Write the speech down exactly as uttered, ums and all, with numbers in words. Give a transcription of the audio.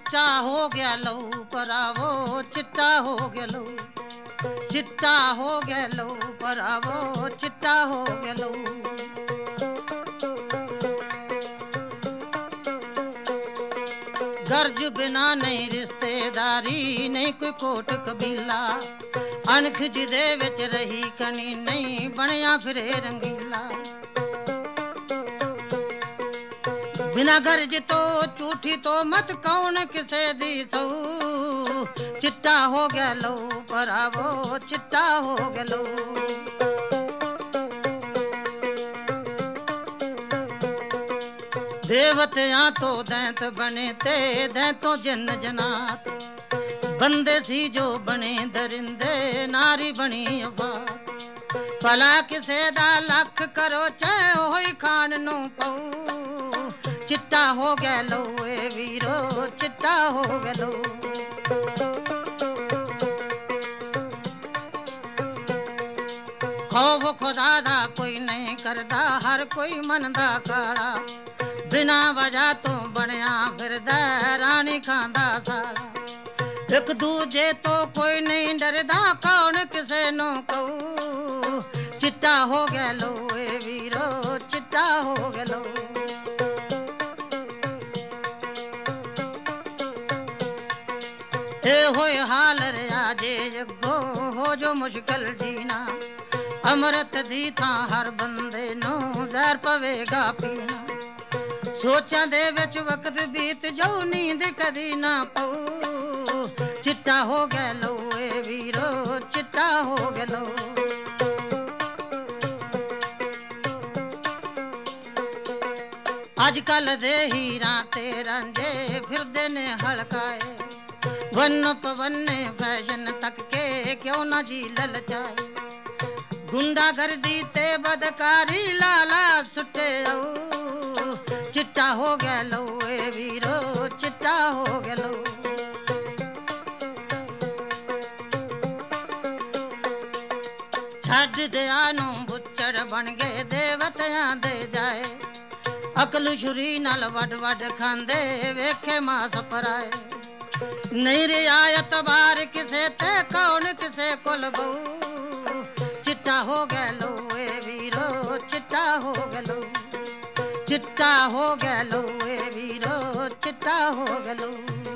ਚਿੱਟਾ ਹੋ ਗਿਆ ਲਹੂ ਭਰਾਵੋ, ਚਿੱਟਾ ਹੋ ਗਿਆ ਲਹੂ, ਚਿੱਟਾ ਹੋ ਗਿਆ ਲਹੂ ਭਰਾਵੋ, ਚਿੱਟਾ ਹੋ ਗਿਆ ਲਹੂ। ਗਰਜ ਬਿਨਾ ਨਹੀਂ ਰਿਸ਼ਤੇਦਾਰੀ, ਨਹੀਂ ਕੋਈ ਕੋਟ ਕਬੀਲਾ, ਅਣਖ ਜਿਹਦੇ ਵਿੱਚ ਰਹੀ ਕਣੀ, ਨਹੀਂ ਬਣਿਆ ਫਿਰੇ ਰੰਗੀਲਾ। ਬਿਨਾ ਗਰਜ ਤੋਂ ਝੂਠੀ ਤੋਂ ਮਤ ਕੌਣ ਕਿਸੇ ਦੀ ਸਹੂ, ਚਿੱਟਾ ਹੋ ਗਿਆ ਲਹੂ ਭਰਾਵੋ, ਚਿੱਟਾ ਹੋ ਗਿਆ ਲਹੂ। ਦੇਵਤਿਆਂ ਤੋਂ ਦੈਂਤ ਬਣੇ ਤੇ ਦੈਂਤੋਂ ਜਿੰਨ ਜਨਾਤ, ਬੰਦੇ ਸੀ ਜੋ ਬਣੇ ਦਰਿੰਦੇ, ਨਾਰੀ ਬਣੀ ਅਵਾਤ। ਭਲਾ ਕਿਸੇ ਦਾ ਲੱਖ ਕਰੋ ਚਾਹੇ ਉਹੀ ਖਾਣ ਨੂੰ ਪਊ, ਚਿੱਟਾ ਹੋ ਗਿਆ ਲਹੂ ਏ ਵੀਰੋ, ਚਿੱਟਾ ਹੋ ਗਿਆ ਲਹੂ। ਖੌਫ ਖੁਦਾ ਦਾ ਕੋਈ ਨਹੀਂ ਕਰਦਾ, ਹਰ ਕੋਈ ਮਨ ਦਾ ਕਾਲਾ, ਬਿਨਾ ਵਜ੍ਹਾ ਤੋਂ ਬਣਿਆ ਫਿਰਦਾ ਰਾਣੀ ਖਾਂਦਾ ਸਾਲਾ। ਇੱਕ ਦੂਜੇ ਤੋਂ ਕੋਈ ਨਹੀਂ ਡਰਦਾ, ਕੌਣ ਕਿਸੇ ਨੂੰ ਕਹੂ, ਚਿੱਟਾ ਹੋ ਗਿਆ ਲਹੂ ਏ ਵੀਰੋ, ਚਿੱਟਾ ਹੋ ਗਿਆ ਲਹੂ। ਇਹ ਹੋਏ ਹਾਲ ਰਿਆ ਜੇ ਜੱਗੋ, ਹੋ ਜੋ ਮੁਸ਼ਕਿਲ ਜੀਣਾ, ਅੰਮ੍ਰਿਤ ਦੀ ਥਾਂ ਹਰ ਬੰਦੇ ਨੂੰ ਜ਼ਹਿਰ ਪਵੇਗਾ ਪੀਣਾ। ਸੋਚਾਂ ਦੇ ਵਿੱਚ ਵਕਤ ਬੀਤ ਜਾਊ, ਨੀਂਦ ਕਦੀ ਨਾ ਪਊ, ਚਿੱਟਾ ਹੋ ਗਿਆ ਲਹੂ ਏ ਵੀਰੋ, ਚਿੱਟਾ ਹੋ ਗਿਆ ਲਹੂ। ਅੱਜ ਕੱਲ ਦੇ ਹੀਰਾਂ ਤੇ ਰਾਂਝੇ ਫਿਰਦੇ ਨੇ ਹਲਕਾਏ, ਵੰਨ ਪਵੰਨੇ ਫੈਸ਼ਨ ਤੱਕ ਕੇ ਕਿਉਂ ਨਾ ਜੀ ਲਲਚਾਏ। ਗੁੰਡਾ ਗਰਦੀ ਤੇ ਬਦਕਾਰੀ ਲਾਲਾ ਸੁੱਟੇ ਆਊ, ਚਿੱਟਾ ਹੋ ਗਿਆ ਲਹੂ ਏ ਵੀਰੋ, ਚਿੱਟਾ ਹੋ ਗਿਆ ਲਹੂ। ਛੱਡ ਦਿਆਂ ਨੂੰ ਬੁੱਚੜ ਬਣ ਗਏ ਦੇਵਤਿਆਂ ਦੇ ਜਾਏ, ਅਕਲ ਛੁਰੀ ਨਾਲ ਵੱਡ ਵੱਡ ਖਾਂਦੇ ਵੇਖੇ ਮਾਸ ਪਰਾਏ। ਨਹੀਂ ਰਿਆਇਤ ਬਾਰ ਕਿਸੇ ਤੇ ਕੌਣ ਕਿਸੇ ਕੋਲ ਬਹੂ, ਚਿੱਟਾ ਹੋ ਗਿਆ ਲਹੂ ਏ ਵੀਰੋ, ਚਿੱਟਾ ਹੋ ਗਿਆ ਲਹੂ, ਚਿੱਟਾ ਹੋ ਗਿਆ ਲਹੂ ਏ ਵੀਰੋ, ਚਿੱਟਾ ਹੋ ਗਿਆ ਲਹੂ।